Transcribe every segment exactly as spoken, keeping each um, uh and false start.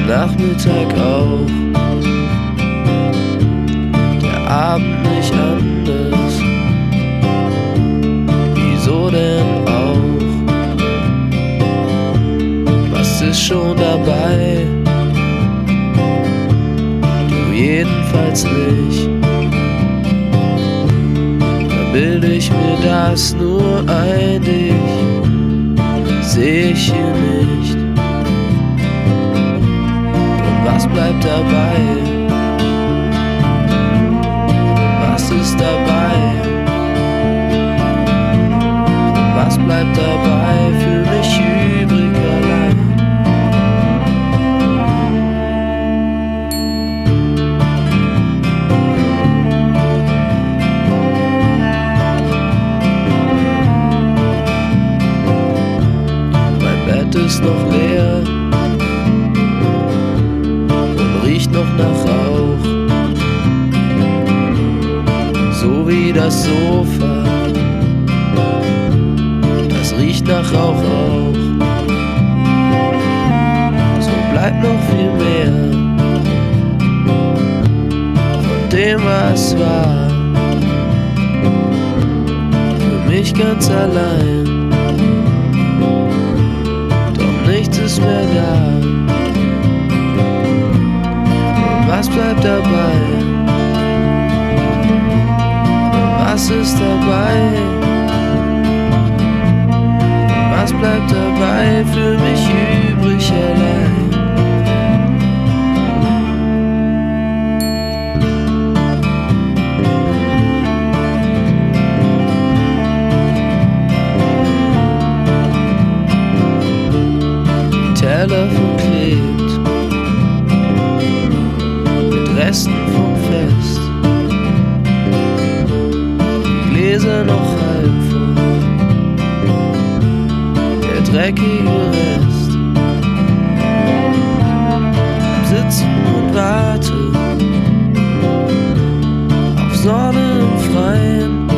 Nachmittag auch, der Abend nicht anders. Wieso denn auch? Was ist schon dabei? Du jedenfalls nicht. Da bild ich mir das nur ein, dich seh ich hier nicht. Was bleibt dabei? Was ist dabei? Was bleibt dabei für mich übrig allein? Mein Bett ist noch leer, riecht noch nach Rauch, so wie das Sofa, das riecht nach Rauch auch. So bleibt noch viel mehr von dem, was war, für mich ganz allein, doch nichts ist mehr da. Was bleibt dabei? Was ist dabei? Was bleibt dabei für mich übrig allein? Die Teller verklebt, Resten vom Fest, die Gläser noch halb voll, der dreckige Rest. Sitzen und warten auf Sonne im Freien.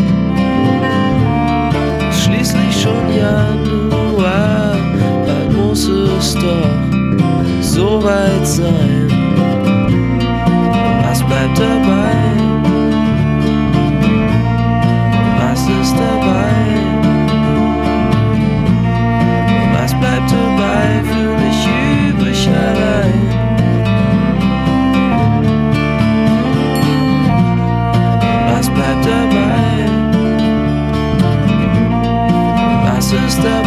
Ist schließlich schon Januar, bald muss es doch so weit sein. Was bleibt dabei? Was ist dabei? Was bleibt dabei für mich übrig allein? Was bleibt dabei? Was ist dabei?